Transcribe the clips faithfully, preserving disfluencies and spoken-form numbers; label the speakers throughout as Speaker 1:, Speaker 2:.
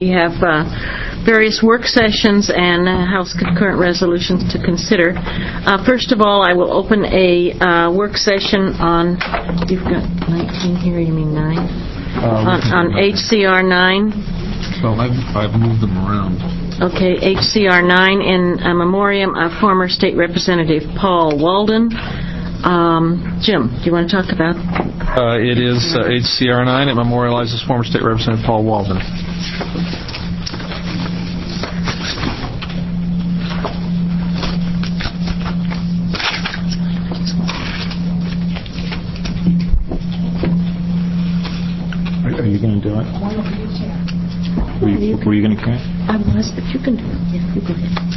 Speaker 1: We have uh, various work sessions and uh, House concurrent resolutions to consider. Uh, first of all, I will open a uh, work session on, you've got nineteen here, you mean nine? Uh, on on H C R nine.
Speaker 2: Well, I've, I've moved them around.
Speaker 1: Okay, H C R nine in a memoriam of former State Representative Paul Walden. Um, Jim, do you want to talk about?
Speaker 2: Uh, it is uh, H C R nine. It memorializes former State Representative Paul Walden.
Speaker 3: Are you going to do it? Were you, were you going to carry it?
Speaker 1: I was, but you can do it. Yeah, you go ahead.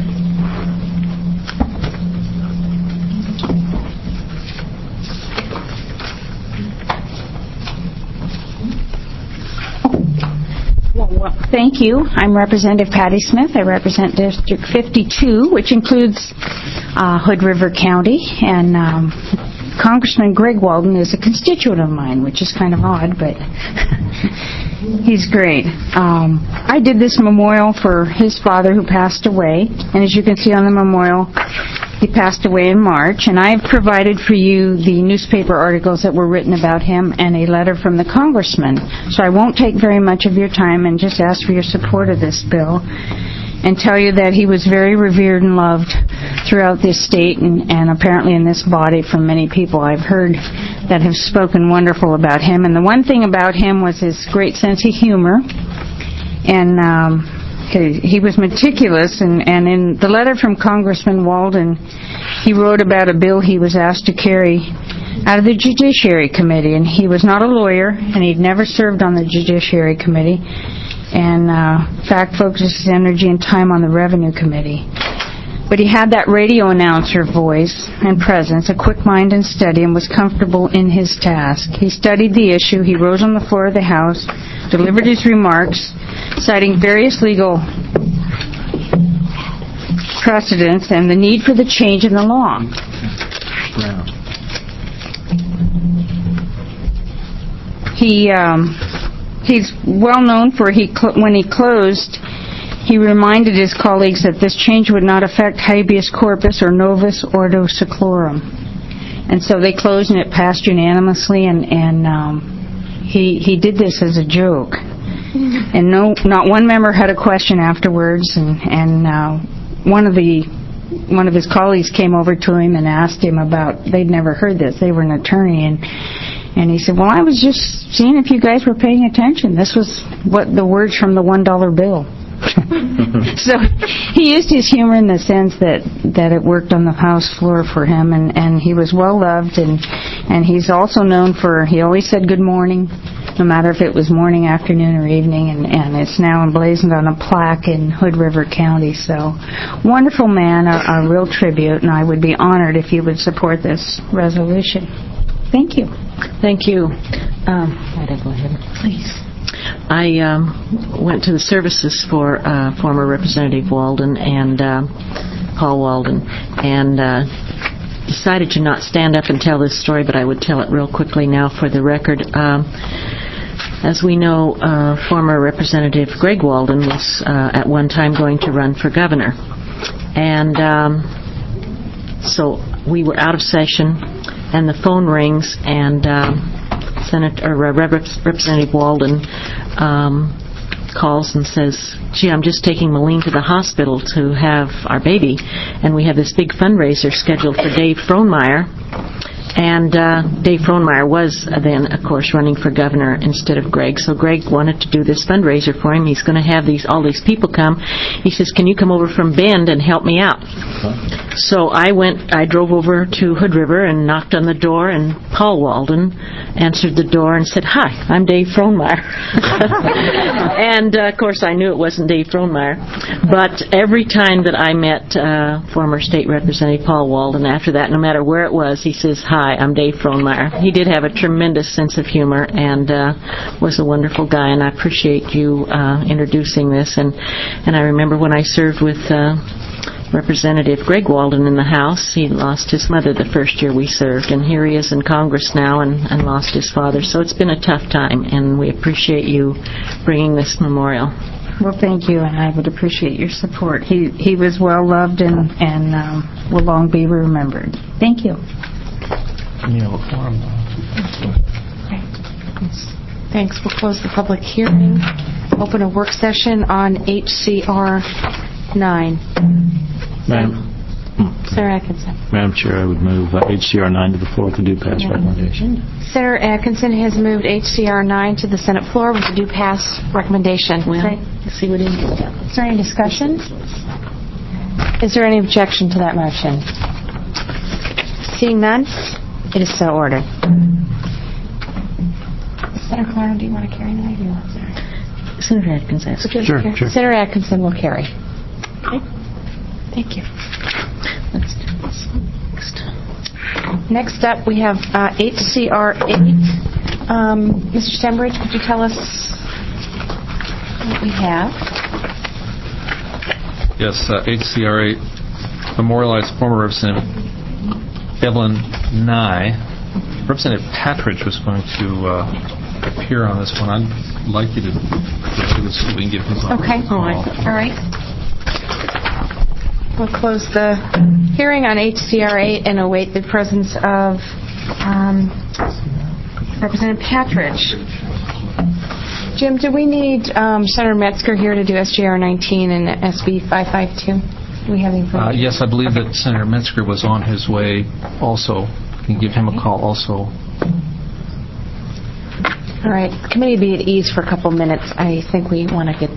Speaker 4: Thank you. I'm Representative Patty Smith. I represent District fifty-two, which includes uh, Hood River County, and um, Congressman Greg Walden is a constituent of mine, which is kind of odd, but he's great. Um, I did this memorial for his father who passed away, and as you can see on the memorial, he passed away in March, and I've provided for you the newspaper articles that were written about him and a letter from the congressman. So I won't take very much of your time and just ask for your support of this bill and tell you that he was very revered and loved throughout this state and, and apparently in this body from many people I've heard that have spoken wonderful about him. And the one thing about him was his great sense of humor, and um, he, he was meticulous, and, and in the letter from Congressman Walden, he wrote about a bill he was asked to carry out of the Judiciary Committee, and he was not a lawyer, and he'd never served on the Judiciary Committee, and uh, in fact focused his energy and time on the Revenue Committee. But he had that radio announcer voice and presence, a quick mind and steady, and was comfortable in his task. He studied the issue, he rose on the floor of the House, delivered his remarks, citing various legal precedents and the need for the change in the law. He um, he's well known for he cl- when he closed, he reminded his colleagues that this change would not affect habeas corpus or novus ordo seclorum. And so they closed and it passed unanimously, and, and um, he he did this as a joke. And no, not one member had a question afterwards, and, and uh, one of the one of his colleagues came over to him and asked him about, they'd never heard this, they were an attorney, and and he said, well, I was just seeing if you guys were paying attention. This was what the words from the one dollar bill. So he used his humor in the sense that, that it worked on the House floor for him, and, and he was well loved, and, and he's also known for, he always said good morning, no matter if it was morning, afternoon, or evening, and, and it's now emblazoned on a plaque in Hood River County. So wonderful man, a, a real tribute, and I would be honored if you would support this resolution. Thank you.
Speaker 1: Thank you. Um, Ida, go ahead. Please. I um, went to the services for uh, former Representative Walden and uh, Paul Walden, and uh, decided to not stand up and tell this story, but I would tell it real quickly now for the record. Um, as we know, uh, former Representative Greg Walden was uh, at one time going to run for governor, and um, so we were out of session, and the phone rings, and um, Senator or Representative Walden um, calls and says, gee, I'm just taking Malene to the hospital to have our baby, and we have this big fundraiser scheduled for Dave Frohnmeyer. And uh, Dave Frohnmeyer was uh, then, of course, running for governor instead of Greg. So Greg wanted to do this fundraiser for him. He's going to have these all these people come. He says, can you come over from Bend and help me out? Okay. So I went, I drove over to Hood River and knocked on the door, and Paul Walden answered the door and said, hi, I'm Dave Frohnmeyer. And, uh, of course, I knew it wasn't Dave Frohnmeyer. But every time that I met uh, former State Representative Paul Walden after that, no matter where it was, he says, hi, I'm Dave Frohnmeyer. He did have a tremendous sense of humor and uh, was a wonderful guy, and I appreciate you uh, introducing this. And, and I remember when I served with uh, Representative Greg Walden in the House, he lost his mother the first year we served, and here he is in Congress now and, and lost his father. So it's been a tough time, and we appreciate you bringing this memorial.
Speaker 4: Well, thank you, and I would appreciate your support. He he was well loved and and um, will long be remembered. Thank you.
Speaker 3: You know, forum.
Speaker 5: Thanks. We'll close the public hearing. Open a work session on H C R nine.
Speaker 3: Madam,
Speaker 5: Senator Atkinson.
Speaker 3: Madam Chair, I would move uh, H C R nine to the floor with the due pass recommendation.
Speaker 5: Senator Atkinson has moved H C R nine to the Senate floor with a due pass recommendation.
Speaker 1: Well,
Speaker 5: Okay.
Speaker 1: let's see what he...
Speaker 5: Is there any discussion? Is there any objection to that motion? Seeing none, it is so ordered. Senator Clarno, do you want to carry tonight? Or do you want Senator?
Speaker 1: Senator Atkins asked.
Speaker 3: Sure, sure.
Speaker 5: Senator Atkinson will carry. Okay. Thank you.
Speaker 1: Let's do this next.
Speaker 5: Next up, we have uh, H C R eight. Um, Mister Stembridge, could you tell us what we have?
Speaker 2: Yes, uh, H C R eight memorialized former Representative Evelyn Nye. Representative Patridge was going to uh, appear on this one. I'd like you to pursue this so we can give him a
Speaker 5: Okay.
Speaker 2: call.
Speaker 5: All right. We'll close the hearing on H C R eight and await the presence of um, Representative Patridge. Jim, do we need um, Senator Metzger here to do S G R nineteen and S B five fifty-two? Do we have any
Speaker 2: Uh, yes, I believe that Senator Metzger was on his way also. You can give him a call also.
Speaker 5: All right. Committee be at ease for a couple minutes. I think we want to get...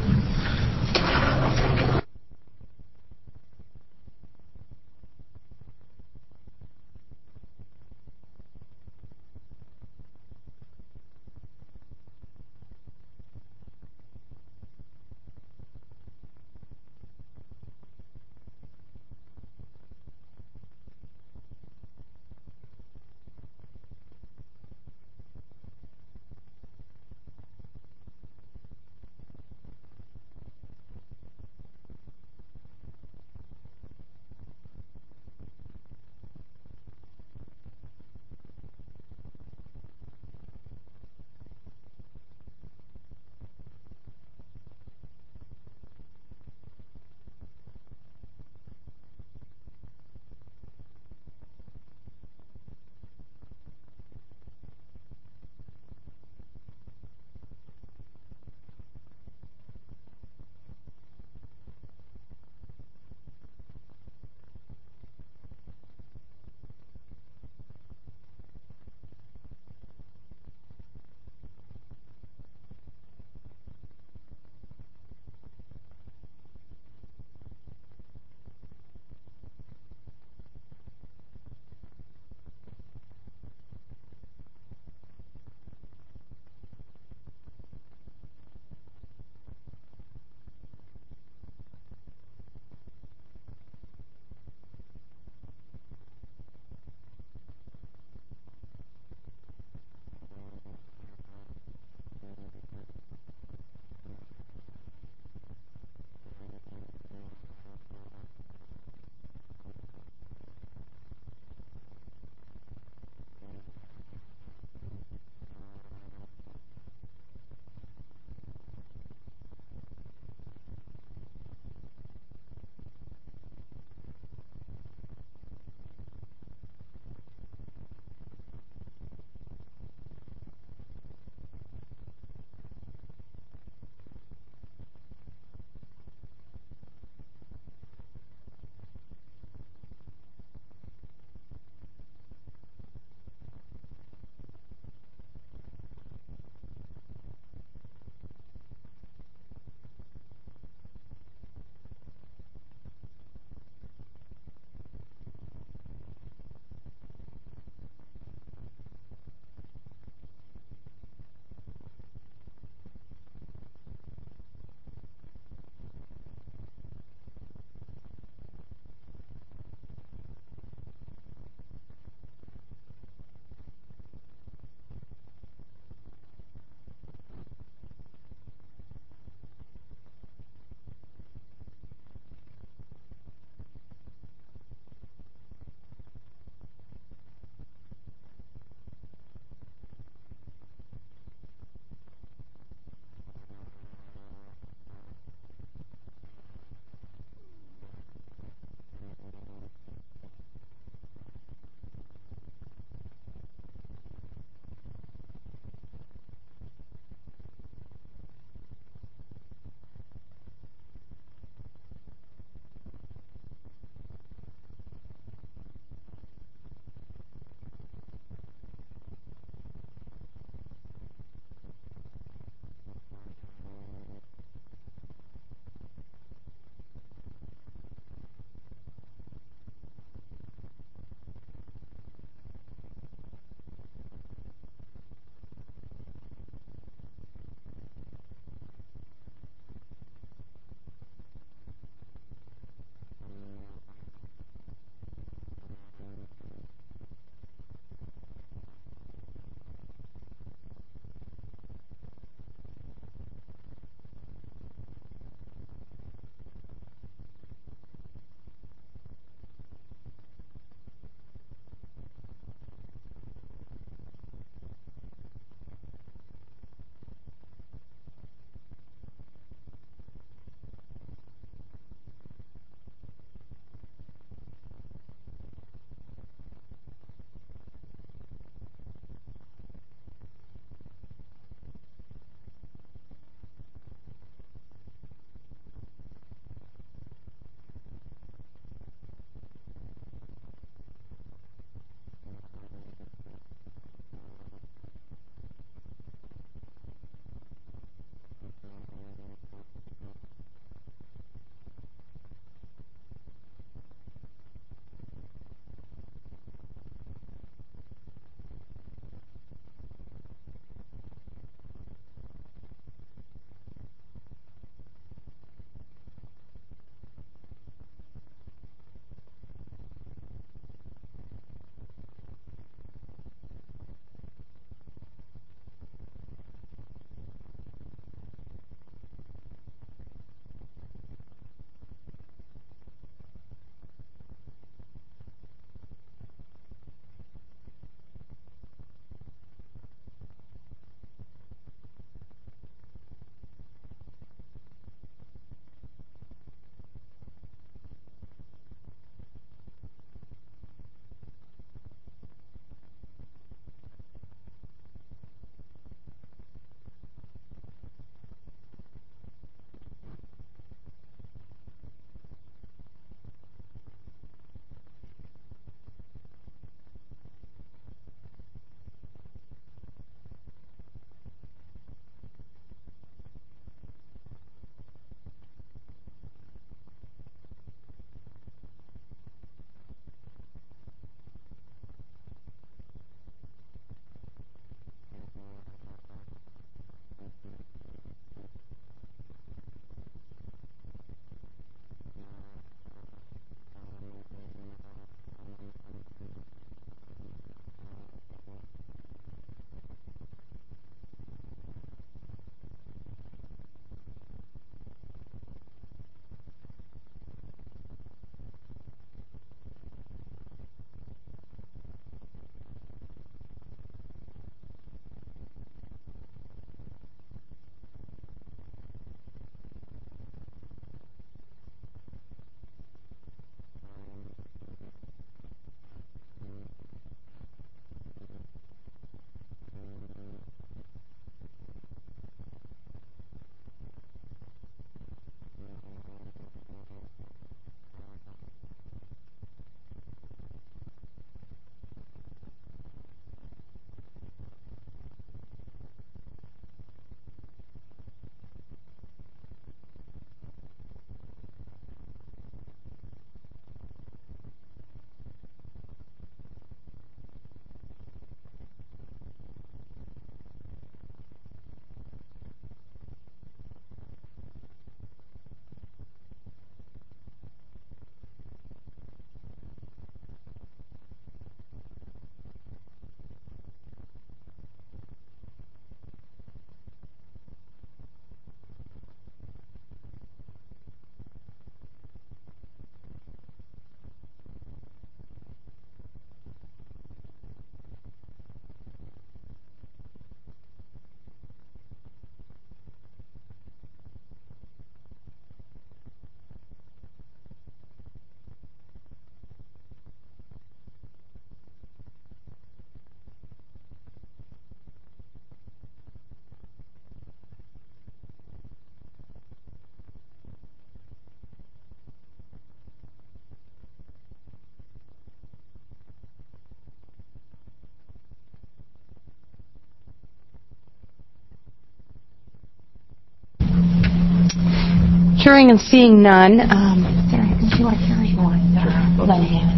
Speaker 5: Hearing and seeing none. Um, Sarah, would you like Harry or uh, Lenahan?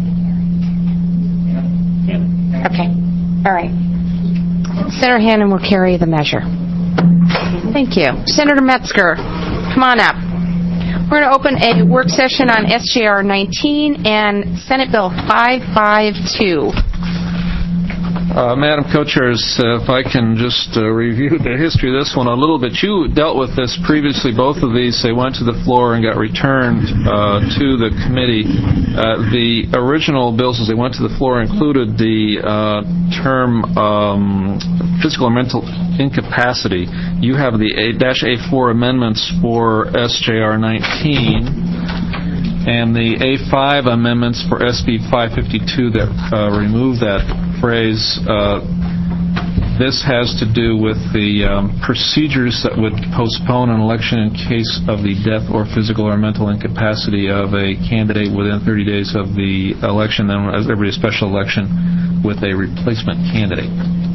Speaker 5: Okay. All right. Senator Hannan will carry the measure. Thank you. Senator Metzger, come on up. We're going to open a work session on S J R nineteen and Senate Bill five fifty-two.
Speaker 2: Uh, Madam Co-Chairs, uh, if I can just uh, review the history of this one a little bit. You dealt with this previously. Both of these, they went to the floor and got returned uh, to the committee. Uh, the original bills, as they went to the floor, included the uh, term um, physical or mental incapacity. You have the A four amendments for S J R nineteen. And the A five amendments for S B five fifty-two that uh, remove that phrase. Uh, this has to do with the um, procedures that would postpone an election in case of the death or physical or mental incapacity of a candidate within thirty days of the election. Then there will be a special election with a replacement candidate.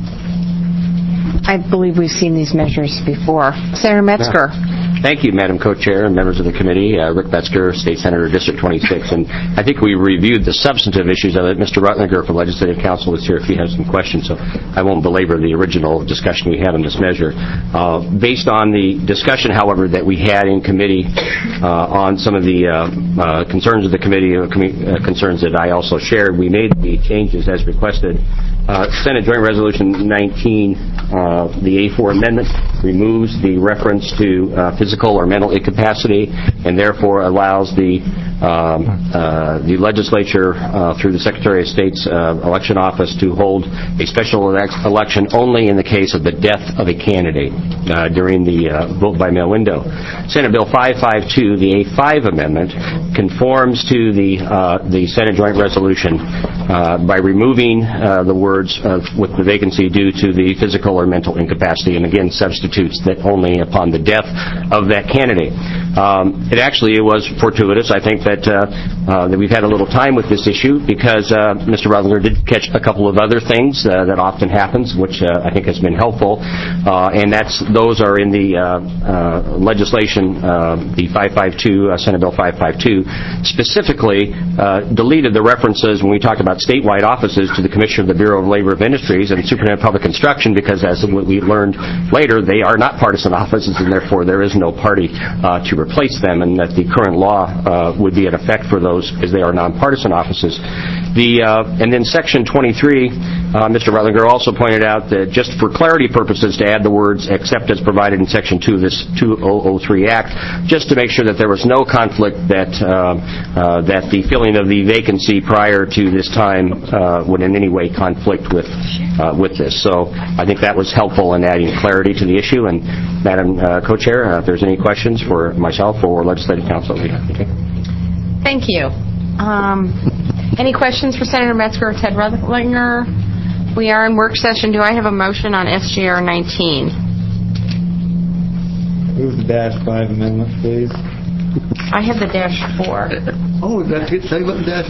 Speaker 5: I believe we've seen these measures before. Senator Metzger.
Speaker 6: Yeah. Thank you, Madam Co-Chair and members of the committee. Uh, Rick Metzger, State Senator, District twenty-six. And I think we reviewed the substantive issues of it. Mister Rutlinger from Legislative Council is here if he has some questions, so I won't belabor the original discussion we had on this measure. Uh, based on the discussion, however, that we had in committee uh, on some of the uh, uh, concerns of the committee, uh, com- uh, concerns that I also shared, we made the changes as requested. Uh, Senate Joint Resolution nineteen, uh, the A four amendment, removes the reference to uh, physical or mental incapacity and therefore allows the um, uh, the legislature uh, through the Secretary of State's uh, election office to hold a special election only in the case of the death of a candidate uh, during the uh, vote by mail window. Senate Bill five fifty-two, the A five amendment, conforms to the uh, the Senate Joint Resolution uh, by removing uh, the words uh, with the vacancy due to the physical or mental incapacity, and again substitutes that only upon the death of that candidate. Um, it actually it was fortuitous, I think, that uh, uh, that we've had a little time with this issue because uh, Mister Rutlinger did catch a couple of other things uh, that often happens, which uh, I think has been helpful, uh, and that's those are in the uh, uh, legislation, uh, the five fifty-two, uh, Senate Bill five fifty-two, specifically uh, deleted the references when we talked about statewide offices to the Commissioner of the Bureau of Labor of Industries and Superintendent of Public Instruction, because as we learned later, they are not partisan offices, and therefore there is no party uh, to replace them, and that the current law uh, would be in effect for those because they are nonpartisan offices. The uh, and then Section twenty-three, uh, Mister Rutlinger also pointed out that just for clarity purposes to add the words "except as provided in Section two of this two thousand three Act," just to make sure that there was no conflict that uh, uh, that the filling of the vacancy prior to this time uh, would in any way conflict with uh, with this. So I think that was helpful in adding clarity to the issue. And Madam uh, Co-Chair, uh, if there's any questions for myself or Legislative Council, we have to take.
Speaker 5: Thank you. Um, any questions for Senator Metzger or Ted Rutlinger? We are in work session. Do I have a motion on S J R nineteen?
Speaker 7: Move the dash five amendment, please.
Speaker 5: I have the dash four.
Speaker 7: Oh, that's it. Tell you about the dash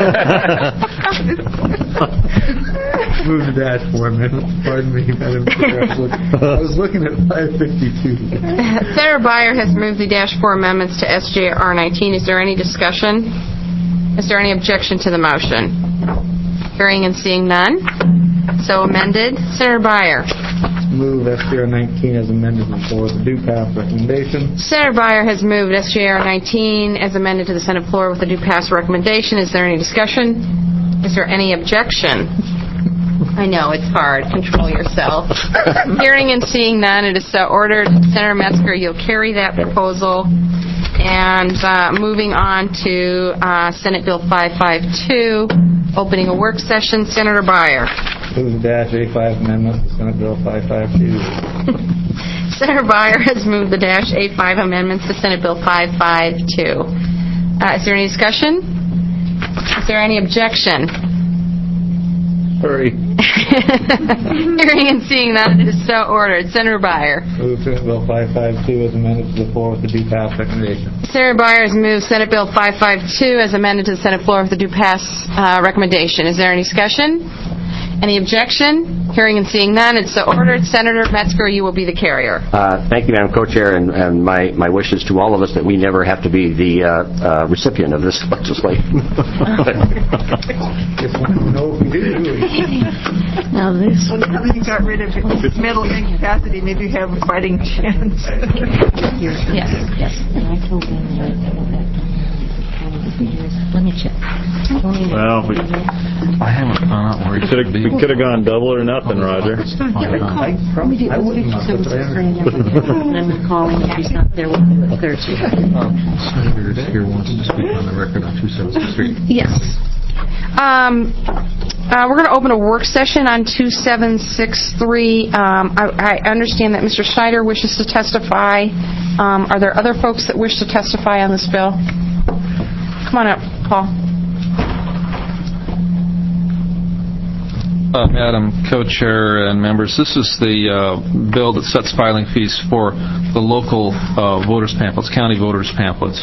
Speaker 7: Move the dash four amendment. Pardon me, Madam Chair. I was looking, I was looking at five fifty-two.
Speaker 5: Senator Byer has moved the dash four amendments to S J R nineteen. Is there any discussion? Is there any objection to the motion? Hearing and seeing none. So amended. Senator Byer.
Speaker 7: Move S J R nineteen as amended before the due pass recommendation.
Speaker 5: Senator Byer has moved S J R nineteen as amended to the Senate floor with the due pass recommendation. Is there any discussion? Is there any objection? I know, it's hard. Control yourself. Hearing and seeing none, it is so ordered. Senator Metzger, you'll carry that proposal. And uh, moving on to uh, Senate Bill five fifty-two, opening a work session. Senator Byer.
Speaker 7: Move the dash A five amendment to Senate Bill five fifty-two.
Speaker 5: Senator Byer has moved the dash A five amendments to Senate Bill five fifty-two. Uh, is there any discussion? Is there any objection?
Speaker 7: Hurry.
Speaker 5: Hearing and seeing that, it is so ordered. Senator Byer.
Speaker 7: Move Senate Bill five fifty-two as amended to the floor with the due pass recommendation.
Speaker 5: Senator Byer has moved Senate Bill five fifty-two as amended to the Senate floor with the due pass uh, recommendation. Is there any discussion? Any objection? Hearing and seeing none, it's so ordered. Senator Metzger, you will be the carrier.
Speaker 6: Uh, thank you, Madam Co-Chair, and, and my, my wishes to all of us that we never have to be the uh, uh, recipient of this legislation.
Speaker 7: No, we didn't do it.
Speaker 1: Now this.
Speaker 8: Well, now that you got rid of mental incapacity, maybe you have a fighting chance.
Speaker 5: Yes.
Speaker 1: Yes. And I told them that let me check.
Speaker 3: Well, we
Speaker 2: I haven't found out where
Speaker 3: could have we could have gone double or nothing, Roger.
Speaker 7: I probably, I wouldn't want to, but I understand.
Speaker 1: And then we're calling if he's not there, we'll do it Thursday.
Speaker 2: Senator here wants to speak on the record on two seventy-three.
Speaker 5: Yes. Um, uh, we're going to open a work session on two seven six three. Um, I, I understand that Mister Schneider wishes to testify. Um, are there other folks that wish to testify on this bill? Come on up, Paul.
Speaker 2: Uh, Madam Co-Chair and members, this is the uh, bill that sets filing fees for the local uh, voters' pamphlets, county voters' pamphlets.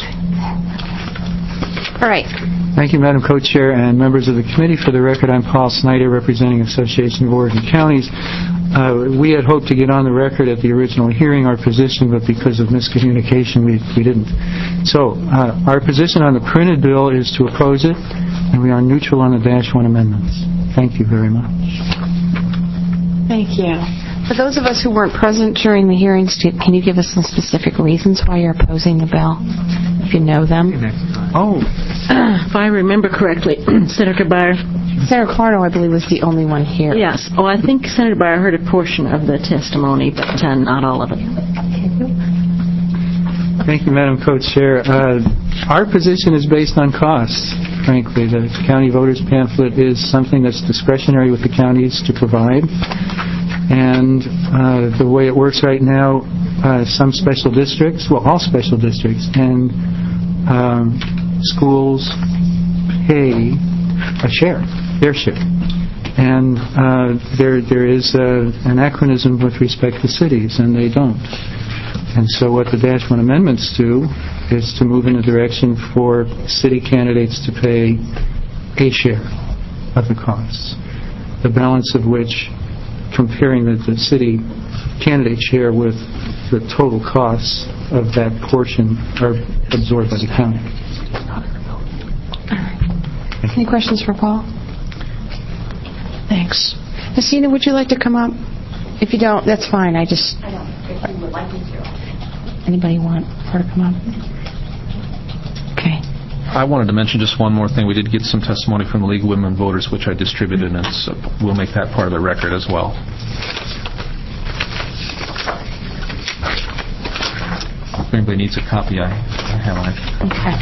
Speaker 5: All right.
Speaker 9: Thank you, Madam Co-Chair and members of the committee. For the record, I'm Paul Snyder, representing Association of Oregon Counties. Uh, we had hoped to get on the record at the original hearing our position, but because of miscommunication, we, we didn't. So, uh, our position on the printed bill is to oppose it, and we are neutral on the dash one amendments. Thank you very much.
Speaker 5: Thank you. For those of us who weren't present during the hearings, can you give us some specific reasons why you're opposing the bill, if you know them?
Speaker 1: Oh, uh, if I remember correctly, Senator Byer.
Speaker 5: Senator Clarno, I believe, was the only one here.
Speaker 1: Yes. Oh, I think Senator Byer heard a portion of the testimony, but uh, not all of it.
Speaker 9: Thank you, Madam Co-Chair. Uh, our position is based on costs, frankly. The county voters pamphlet is something that's discretionary with the counties to provide. And uh, the way it works right now, uh, some special districts, well, all special districts, and um, schools pay a share, their share. And uh, there there is uh, an anachronism with respect to cities, and they don't. And so what the Dash one amendments do is to move in a direction for city candidates to pay a share of the costs, the balance of which, comparing the, the city candidate share with the total costs of that portion, are absorbed by the county.
Speaker 5: Any questions for Paul? Thanks. Messina, would you like to come up? If you don't, that's fine. I just... I don't. If you would like me to. Anybody want her to come up? Okay.
Speaker 2: I wanted to mention just one more thing. We did get some testimony from the League of Women Voters, which I distributed, and so we'll make that part of the record as well. If anybody needs a copy, I, I have one.
Speaker 5: Okay.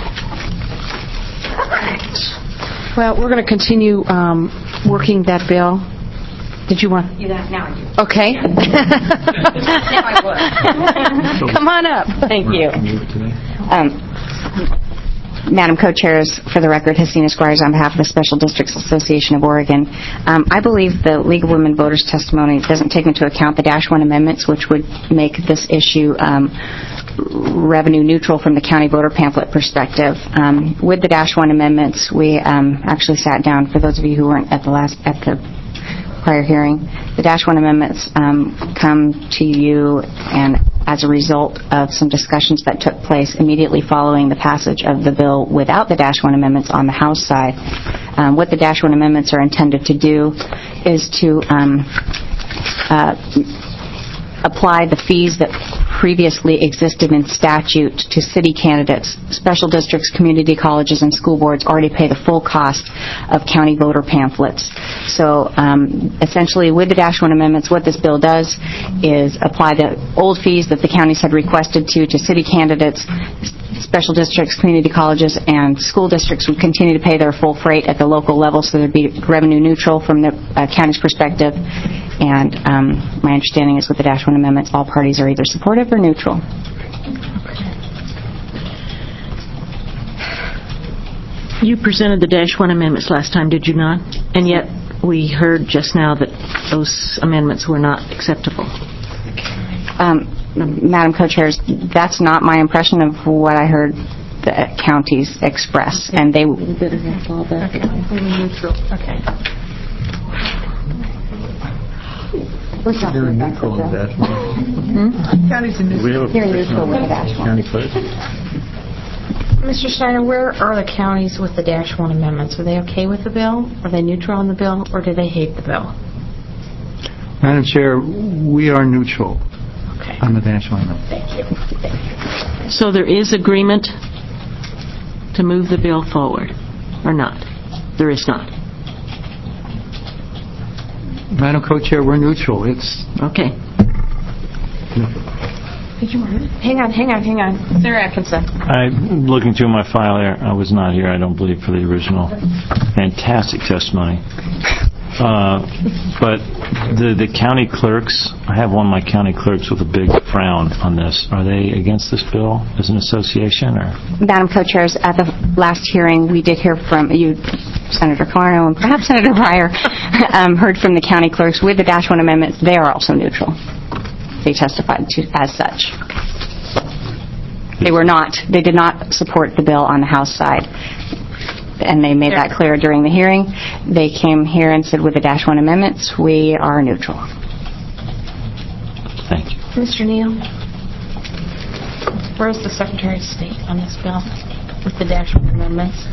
Speaker 5: All right. Well, we're going to continue um, working that bill. Did you want?
Speaker 4: You got, now I do.
Speaker 5: Okay.
Speaker 4: Now I would.
Speaker 5: Come on up. Thank you.
Speaker 10: Um, Madam Co-Chairs, for the record, Hasina Squires on behalf of the Special Districts Association of Oregon. Um, I believe the League of Women Voters testimony doesn't take into account the Dash one amendments, which would make this issue um, revenue neutral from the county voter pamphlet perspective. Um, with the Dash one amendments, we um, actually sat down, for those of you who weren't at the last at the prior hearing, the Dash one amendments um, come to you and as a result of some discussions that took place immediately following the passage of the bill without the Dash one amendments on the House side. Um, what the Dash one amendments are intended to do is to um, uh, apply the fees that previously existed in statute to city candidates. Special districts, community colleges, and school boards already pay the full cost of county voter pamphlets. So um, essentially, with the Dash one amendments, what this bill does is apply the old fees that the counties had requested to to city candidates. Special districts, community colleges, and school districts would continue to pay their full freight at the local level, so there'd be revenue neutral from the uh, county's perspective. And um, my understanding is with the Dash one amendments, all parties are either supportive or neutral.
Speaker 1: You presented the Dash one amendments last time, did you not? And yet we heard just now that those amendments were not acceptable.
Speaker 10: Um, Madam Co-Chairs, that's not my impression of what I heard the counties express, and they.
Speaker 1: You better have all that.
Speaker 8: Okay. Neutral. Okay.
Speaker 7: You're neutral on that one. County's a
Speaker 3: Do we have a
Speaker 10: You're
Speaker 3: position
Speaker 10: neutral
Speaker 3: on
Speaker 10: with the dash one.
Speaker 3: county clerk?
Speaker 5: Mister Steiner, where are the counties with the Dash one amendments? Are they okay with the bill? Are they neutral on the bill, or do they hate the bill?
Speaker 9: Madam Chair, we are neutral
Speaker 5: Okay.
Speaker 9: on the dash one.
Speaker 5: Thank you. Thank you.
Speaker 1: So there is agreement to move the bill forward, or not? There is not.
Speaker 9: Madam Co-Chair, we're neutral. It's
Speaker 1: Okay.
Speaker 5: Did you want it? Hang on, hang on, hang on. Sarah Atkinson.
Speaker 3: I'm looking through my file there. I was not here, I don't believe, for the original. Fantastic testimony. Uh, but the, the county clerks, I have one of my county clerks with a big frown on this. Are they against this bill as an association, or?
Speaker 10: Madam Co-Chairs, at the last hearing, we did hear from you, Senator Carno, and perhaps Senator Breyer, um, heard from the county clerks with the Dash one amendments. They are also neutral. They testified to, as such. They were not, they did not support the bill on the House side. And they made that clear during the hearing. They came here and said, with the Dash one amendments, we are neutral.
Speaker 3: Thank you.
Speaker 5: Mister Neal, where's the Secretary of State on this bill with the Dash one amendments?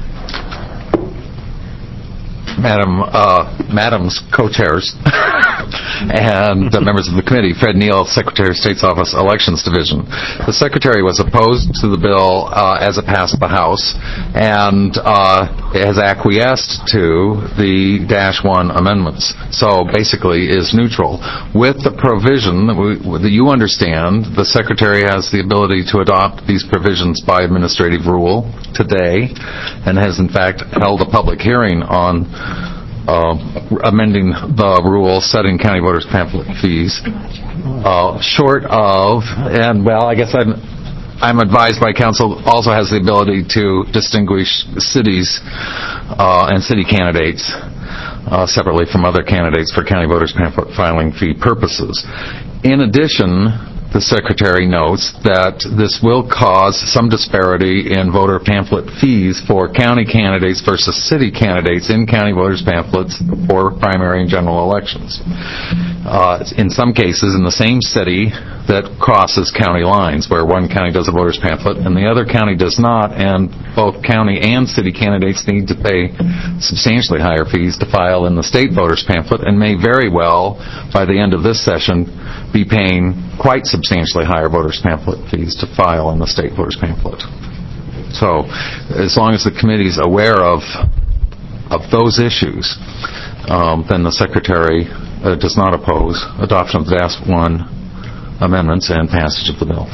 Speaker 11: Madam, uh, Madam's co-chairs and uh, members of the committee, Fred Neal, Secretary of State's Office, Elections Division. The Secretary was opposed to the bill uh, as it passed the House and uh, has acquiesced to the Dash one amendments. So basically is neutral. With the provision that, we, that you understand, the Secretary has the ability to adopt these provisions by administrative rule today and has in fact held a public hearing on Uh, amending the rule setting county voters' pamphlet fees, uh, short of, and well, I guess I'm, I'm advised by council also has the ability to distinguish cities uh, and city candidates uh, separately from other candidates for county voters' pamphlet filing fee purposes. In addition, the Secretary notes that this will cause some disparity in voter pamphlet fees for county candidates versus city candidates in county voters' pamphlets for primary and general elections. Uh, in some cases, in the same city that crosses county lines, where one county does a voters' pamphlet and the other county does not, and both county and city candidates need to pay substantially higher fees to file in the state voters' pamphlet and may very well, by the end of this session, be paying quite substantially higher voters' pamphlet fees to file in the state voters' pamphlet. So, as long as the committee is aware of of those issues, um, then the Secretary uh, does not oppose adoption of the Dash one amendments and passage of the bill.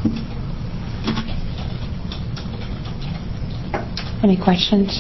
Speaker 5: Any questions?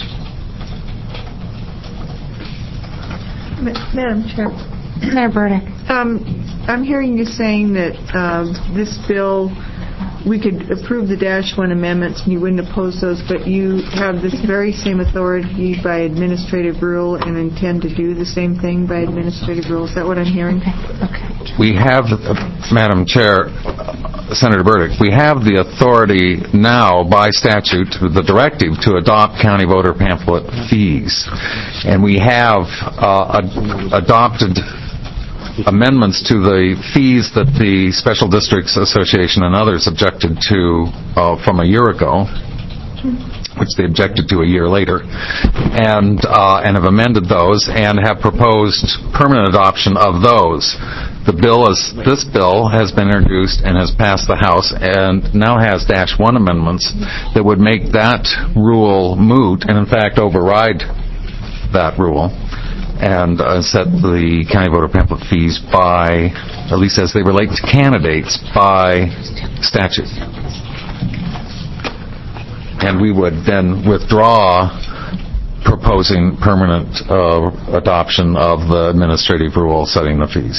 Speaker 8: Ma- Madam Chair,
Speaker 5: Senator Burdick.
Speaker 8: um, I'm hearing you saying that uh, this bill, we could approve the Dash one amendments and you wouldn't oppose those, but you have this very same authority by administrative rule and intend to do the same thing by administrative rule. Is that what I'm hearing?
Speaker 5: Okay.
Speaker 11: We have, uh, Madam Chair, uh, Senator Burdick, we have the authority now by statute, the directive, to adopt county voter pamphlet fees. And we have uh, ad- adopted amendments to the fees that the Special Districts Association and others objected to uh, from a year ago, which they objected to a year later, and uh, and have amended those and have proposed permanent adoption of those. The bill is this bill has been introduced and has passed the House and now has Dash one amendments that would make that rule moot and in fact override that rule and uh, set the county voter pamphlet fees by, at least as they relate to candidates, by statute. And we would then withdraw proposing permanent uh, adoption of the administrative rule setting the fees.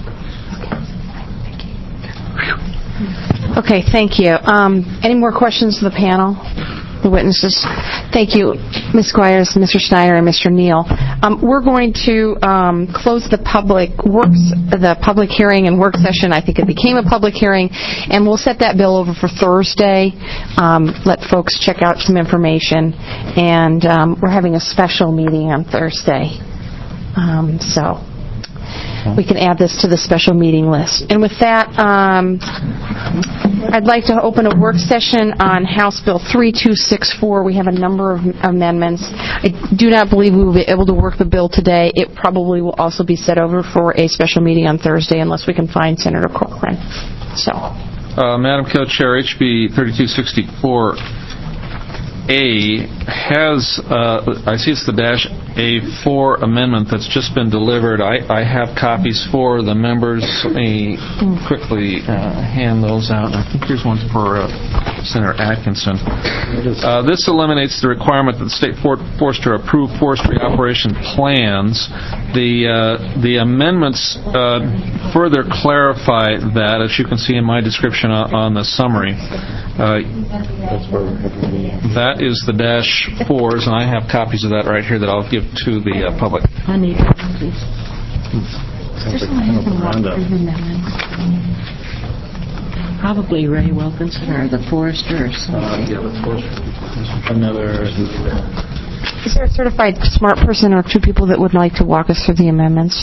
Speaker 5: Okay, thank you. Um, any more questions of the panel? The witnesses. Thank you, Miz Squires, Mister Schneider, and Mister Neal. Um, we're going to um, close the public works, the public hearing and work session. I think it became a public hearing, and we'll set that bill over for Thursday. Um, let folks check out some information, and um, we're having a special meeting on Thursday. Um, so. we can add this to the special meeting list. And with that, um, I'd like to open a work session on House Bill three two six four. We have a number of amendments. I do not believe we will be able to work the bill today. It probably will also be set over for a special meeting on Thursday unless we can find Senator Corcoran. So,
Speaker 2: uh, Madam Co-Chair, H B thirty-two sixty-four A has, uh, I see it's the dash A four amendment that's just been delivered. I, I have copies for the members. Let me quickly uh, hand those out. I think here's one for uh, Senator Atkinson. Uh, this eliminates the requirement that the state for- forester approve forestry operation plans. The uh, the amendments uh, further clarify that, as you can see in my description on, on the summary. Uh, that is the dash fours, and I have copies of that right here that I'll give to the uh, public.
Speaker 1: I need one, please. Probably Ray Wilkinson or the forester or something.
Speaker 3: Uh, yeah, the forester. Another.
Speaker 5: Is there a certified smart person or two people that would like to walk us through the amendments?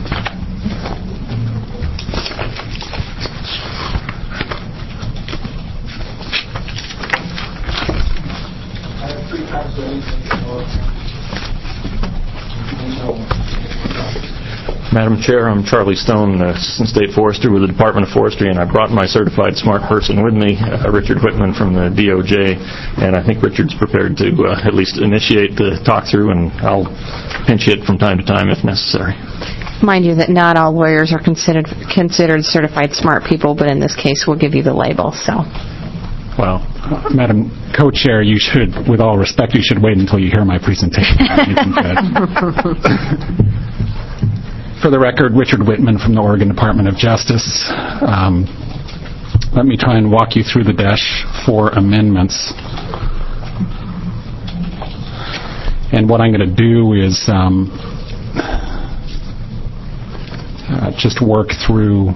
Speaker 3: Madam Chair, I'm Charlie Stone, Assistant State Forester with the Department of Forestry, and I brought my certified smart person with me, uh, Richard Whitman from the D O J, and I think Richard's prepared to uh, at least initiate the talk-through, and I'll pinch hit from time to time if necessary.
Speaker 5: Mind you that not all lawyers are considered considered certified smart people, but in this case we'll give you the label. So,
Speaker 12: well, Madam Co-Chair, you should, with all respect, you should wait until you hear my presentation. For the record, Richard Whitman from the Oregon Department of Justice. Um, let me try and walk you through the dash four amendments. And what I'm going to do is um, uh, just work through.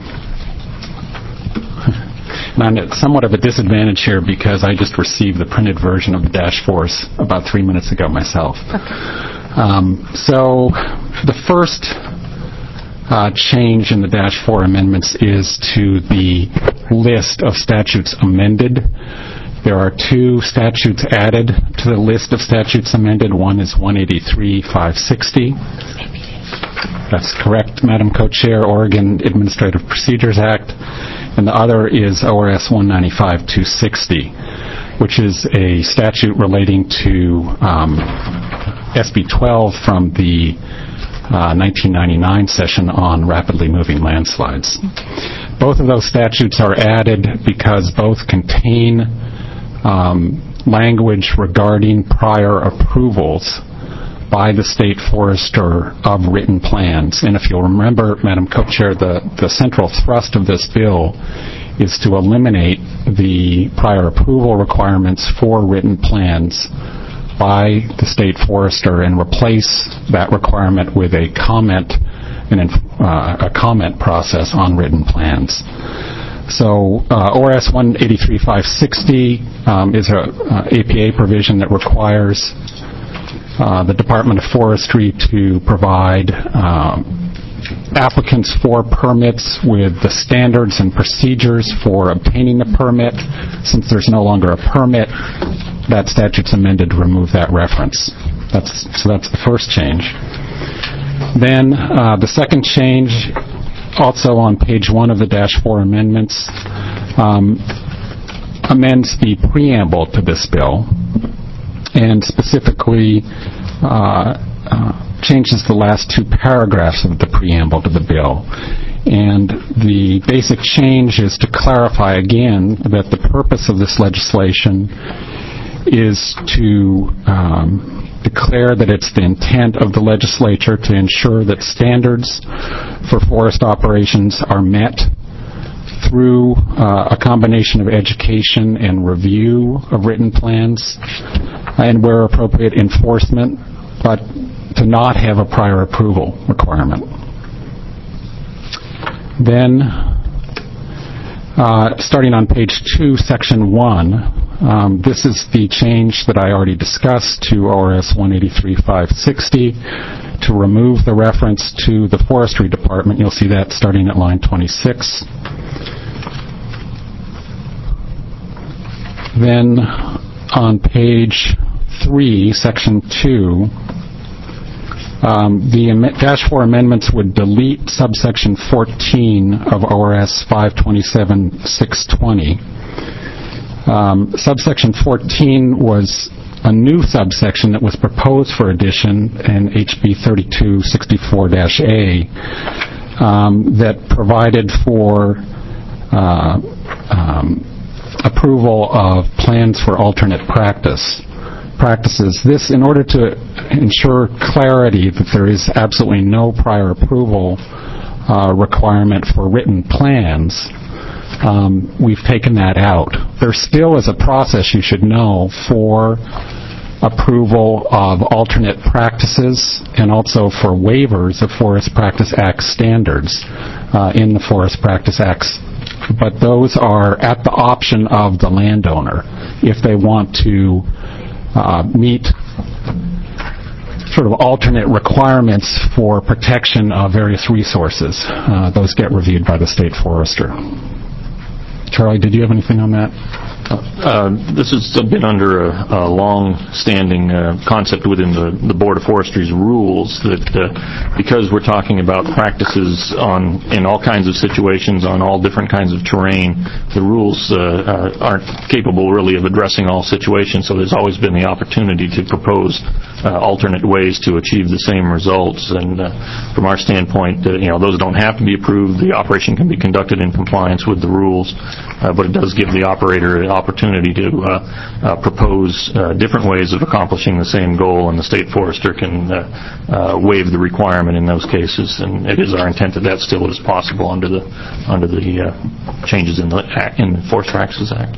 Speaker 12: And I'm at somewhat of a disadvantage here because I just received the printed version of the dash fours about three minutes ago myself. Um, so the first Uh, change in the dash four amendments is to the list of statutes amended. There are two statutes added to the list of statutes amended. One is one eighty-three five sixty. That's correct, Madam Co-Chair, Oregon Administrative Procedures Act. And the other is O R S one ninety-five two sixty, which is a statute relating to um, S B twelve from the Uh, nineteen ninety-nine session on rapidly moving landslides. Both of those statutes are added because both contain um, language regarding prior approvals by the state forester of written plans. And if you'll remember, Madam Co-Chair, the, the central thrust of this bill is to eliminate the prior approval requirements for written plans by the state forester and replace that requirement with a comment an, uh, a comment process on written plans. So uh, O R S one eighty-three five sixty um, is a uh, A P A provision that requires uh, the Department of Forestry to provide um, applicants for permits with the standards and procedures for obtaining the permit. Since there's no longer a permit, that statute's amended to remove that reference. That's, so that's the first change. Then uh, the second change, also on page one of the dash four amendments, um, amends the preamble to this bill, and specifically uh, uh, changes the last two paragraphs of the preamble to the bill. And the basic change is to clarify again that the purpose of this legislation is to um, declare that it's the intent of the legislature to ensure that standards for forest operations are met through uh, a combination of education and review of written plans, and where appropriate, enforcement, but to not have a prior approval requirement. Then, uh, starting on page two, section one, Um, this is the change that I already discussed to O R S one eighty-three five sixty to remove the reference to the Forestry Department. You'll see that starting at line twenty-six. Then on page three, section two, um, the am- dash four amendments would delete subsection fourteen of O R S five twenty-seven six twenty. Um, subsection fourteen was a new subsection that was proposed for addition in H B thirty-two sixty-four A um, that provided for uh, um, approval of plans for alternate practice practices. This, in order to ensure clarity that there is absolutely no prior approval uh, requirement for written plans, Um, we've taken that out. There still is a process, you should know, for approval of alternate practices and also for waivers of Forest Practice Act standards uh, in the Forest Practice Acts. But those are at the option of the landowner. If they want to uh, meet sort of alternate requirements for protection of various resources, uh, those get reviewed by the state forester. Charlie, did you have anything on that?
Speaker 3: Uh, this has been under a, a long-standing uh, concept within the, the Board of Forestry's rules that uh, because we're talking about practices on in all kinds of situations on all different kinds of terrain, the rules uh, uh, aren't capable really of addressing all situations. So there's always been the opportunity to propose uh, alternate ways to achieve the same results. And uh, from our standpoint, uh, you know, those don't have to be approved. The operation can be conducted in compliance with the rules, uh, but it does give the operator an opportunity to uh, uh, propose uh, different ways of accomplishing the same goal, and the state forester can uh, uh, waive the requirement in those cases. And it is our intent that that still is possible under the under the uh, changes in the act, in the Forest Practices Act.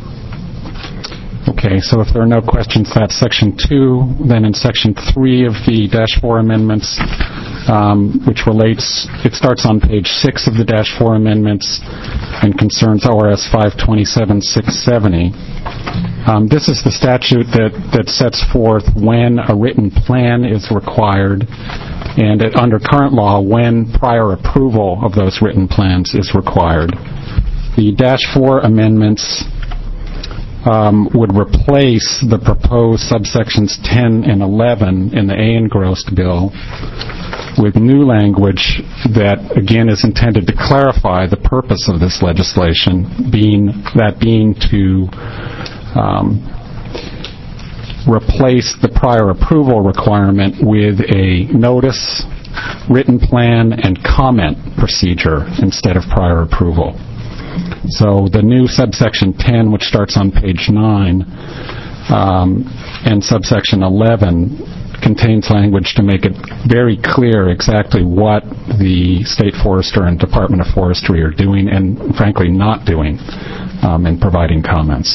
Speaker 12: Okay, so if there are no questions, that's section two. Then in section three of the dash four amendments, um, which relates, it starts on page six of the dash four amendments and concerns O R S five twenty-seven six seventy. Um, this is the statute that, that sets forth when a written plan is required, and it, under current law, when prior approval of those written plans is required. The dash four amendments Um, would replace the proposed subsections ten and eleven in the A. engrossed bill with new language that, again, is intended to clarify the purpose of this legislation, being that being to um, replace the prior approval requirement with a notice, written plan, and comment procedure instead of prior approval. So the new subsection ten, which starts on page nine, um, and subsection eleven contains language to make it very clear exactly what the state forester and Department of Forestry are doing and, frankly, not doing um, in providing comments.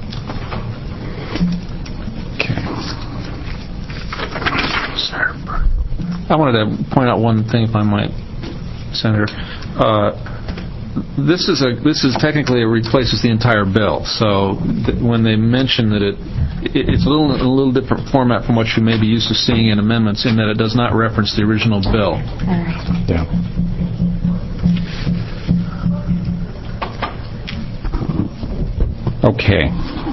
Speaker 12: Okay.
Speaker 2: I wanted to point out one thing, if I might, Senator. Uh, This is a this is technically it replaces the entire bill. So th- when they mention that it, it it's a little a little different format from what you may be used to seeing in amendments, in that it does not reference the original bill.
Speaker 12: Yeah. Okay.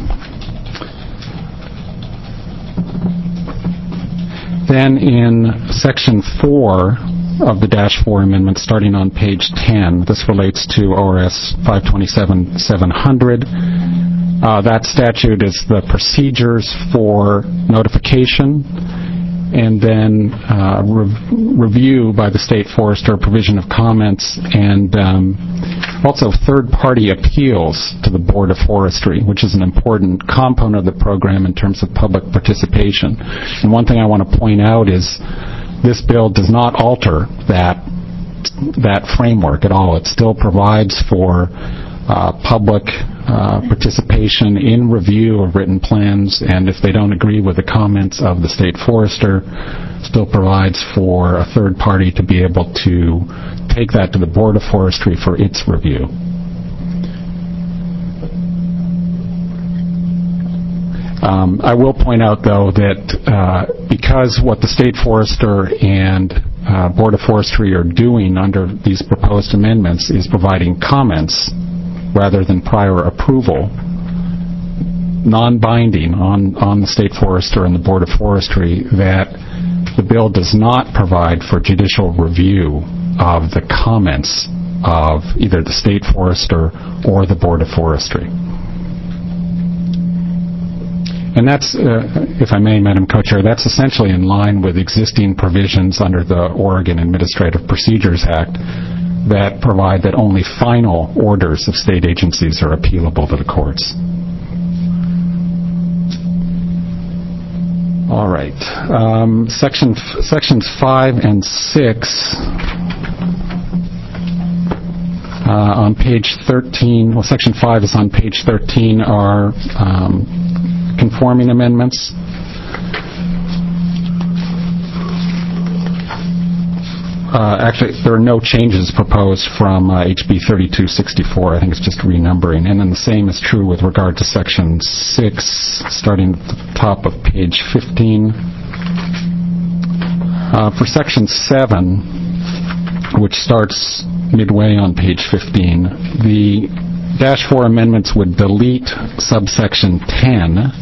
Speaker 12: Then in section four of the dash four amendment, starting on page ten, this relates to O R S five twenty-seven seven hundred. Uh, that statute is the procedures for notification and then uh, re- review by the state forester, provision of comments, and um, also third-party appeals to the Board of Forestry, which is an important component of the program in terms of public participation. And one thing I want to point out is this bill does not alter that that framework at all. It still provides for uh, public uh, participation in review of written plans, and if they don't agree with the comments of the state forester, still provides for a third party to be able to take that to the Board of Forestry for its review. Um, I will point out, though, that uh, because what the State Forester and uh, Board of Forestry are doing under these proposed amendments is providing comments rather than prior approval, non-binding on, on the State Forester and the Board of Forestry, that the bill does not provide for judicial review of the comments of either the State Forester or the Board of Forestry. And that's, uh, if I may, Madam Co-Chair, that's essentially in line with existing provisions under the Oregon Administrative Procedures Act that provide that only final orders of state agencies are appealable to the courts. All right. Um, section, sections five and six uh, on page thirteen, well, section five is on page thirteen, are um, conforming amendments. Uh, actually, there are no changes proposed from uh, H B thirty-two sixty-four. I think it's just renumbering. And then the same is true with regard to section six, starting at the top of page fifteen. Uh, for section seven, which starts midway on page fifteen, the Dash four amendments would delete subsection ten,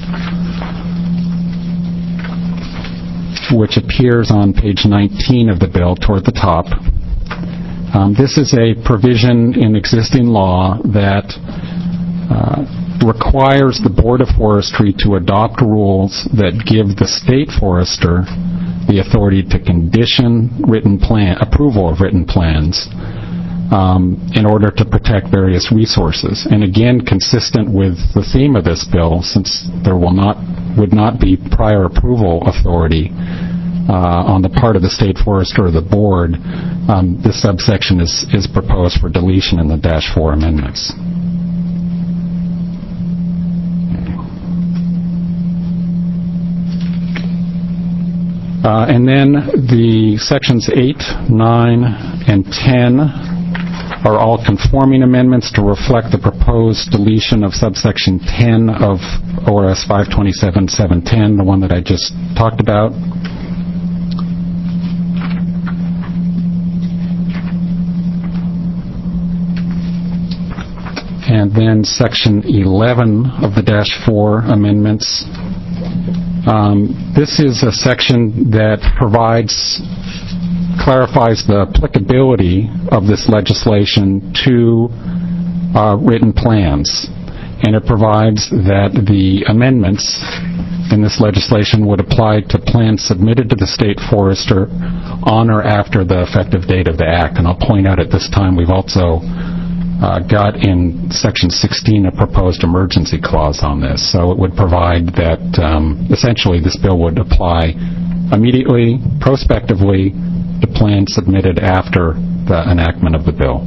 Speaker 12: which appears on page nineteen of the bill toward the top. Um, this is a provision in existing law that uh, requires the Board of Forestry to adopt rules that give the State Forester the authority to condition written plan approval of written plans Um, in order to protect various resources. And again, consistent with the theme of this bill, since there will not would not be prior approval authority uh, on the part of the State Forester or the Board, um, this subsection is, is proposed for deletion in the Dash four amendments. Uh, and then the sections eight, nine, and ten are all conforming amendments to reflect the proposed deletion of subsection ten of O R S five twenty-seven seven ten, the one that I just talked about. And then section eleven of the Dash four amendments. Um, this is a section that provides clarifies the applicability of this legislation to uh, written plans, and it provides that the amendments in this legislation would apply to plans submitted to the State Forester on or after the effective date of the Act. And I'll point out at this time we've also uh, got in Section sixteen a proposed emergency clause on this, so it would provide that um, essentially this bill would apply immediately, prospectively, to plans submitted after the enactment of the bill.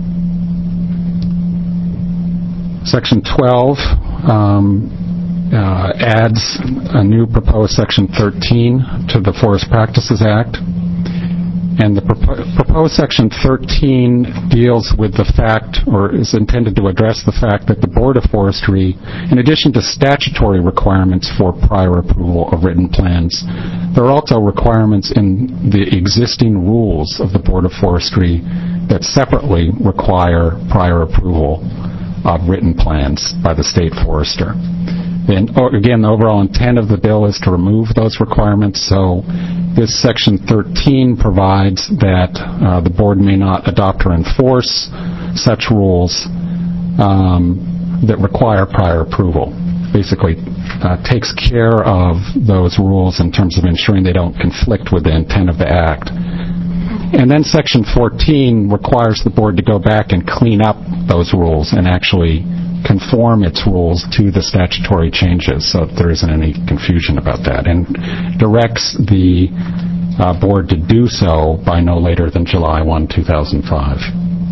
Speaker 12: Section twelve um, uh, adds a new proposed Section thirteen to the Forest Practices Act. And the propo- proposed Section thirteen deals with the fact, or is intended to address the fact, that the Board of Forestry, in addition to statutory requirements for prior approval of written plans, there are also requirements in the existing rules of the Board of Forestry that separately require prior approval of written plans by the State Forester. And again, the overall intent of the bill is to remove those requirements, so this Section thirteen provides that uh, the Board may not adopt or enforce such rules um, that require prior approval. Basically, uh, takes care of those rules in terms of ensuring they don't conflict with the intent of the Act. And then Section fourteen requires the Board to go back and clean up those rules and actually conform its rules to the statutory changes so that there isn't any confusion about that, and directs the uh, Board to do so by no later than July first, two thousand five.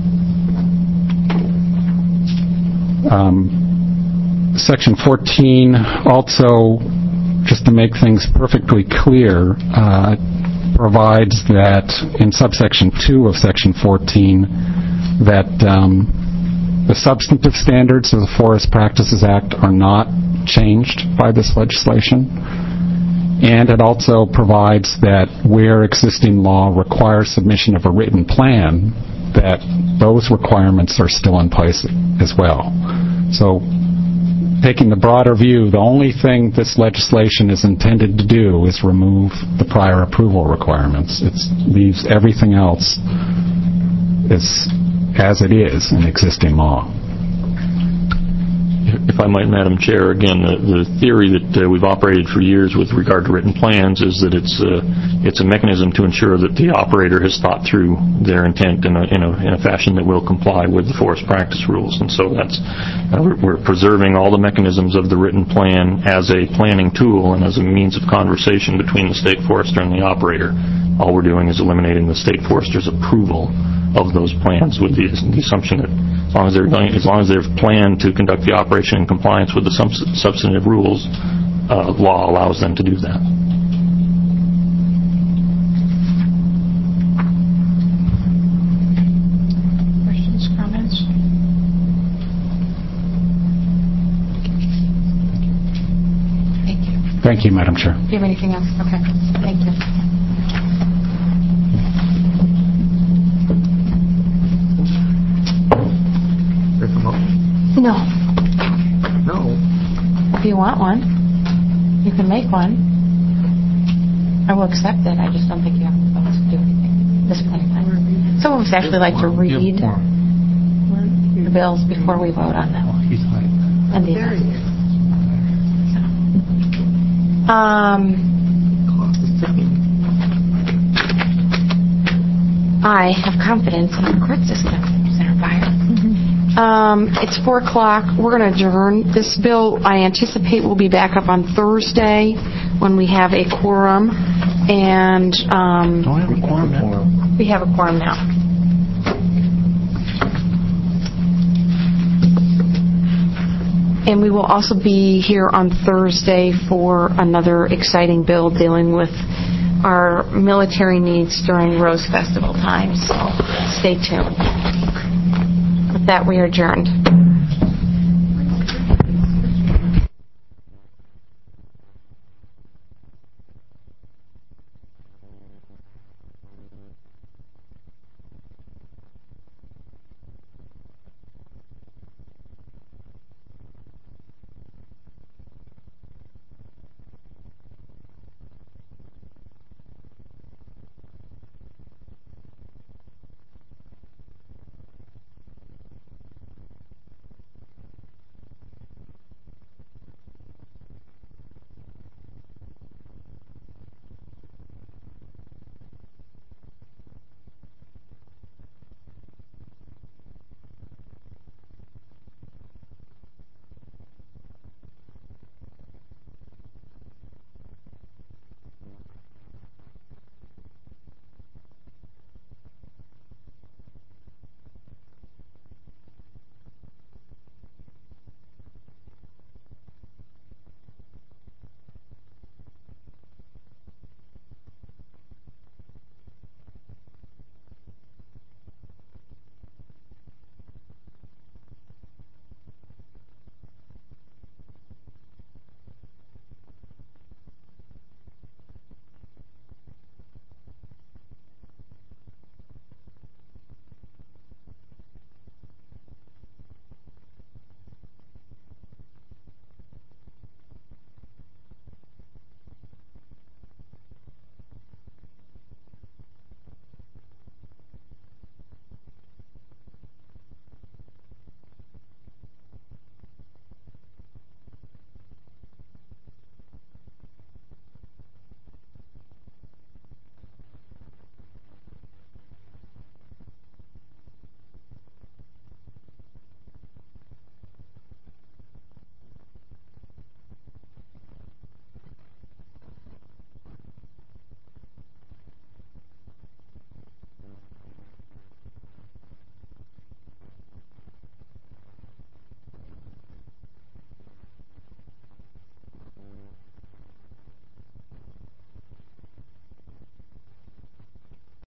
Speaker 12: Um, Section fourteen also, just to make things perfectly clear, uh, provides that in subsection two of Section fourteen that um, the substantive standards of the Forest Practices Act are not changed by this legislation. And it also provides that where existing law requires submission of a written plan, that those requirements are still in place as well. So, taking the broader view, the only thing this legislation is intended to do is remove the prior approval requirements. It leaves everything else as, as it is in existing law.
Speaker 3: If I might, Madam Chair, again, the, the theory that uh, we've operated for years with regard to written plans is that it's uh, it's a mechanism to ensure that the operator has thought through their intent in a, in a, in a fashion that will comply with the forest practice rules. And so that's uh, we're, we're preserving all the mechanisms of the written plan as a planning tool and as a means of conversation between the state forester and the operator. All we're doing is eliminating the state forester's approval of those plans with the, the assumption that as long as they're going, as long as they've planned to conduct the operation in compliance with the sub- substantive rules, uh, law allows them to do that.
Speaker 5: Questions, comments? Thank you.
Speaker 12: Thank you, Madam Chair.
Speaker 5: Do you have anything else? Okay. Thank you. No.
Speaker 7: No.
Speaker 5: If you want one, you can make one. I will accept it. I just don't think you have to do anything this point in time. Some of us actually like to read the bills before we vote on them. And the Um, I have confidence in the court system, Senator Byer. Um, it's four o'clock. We're going to adjourn. This bill, I anticipate, will be back up on Thursday when we have a quorum. And um,
Speaker 7: Don't have a quorum now.
Speaker 5: we have a quorum now. And we will also be here on Thursday for another exciting bill dealing with our military needs during Rose Festival time. So stay tuned. With that, we are adjourned.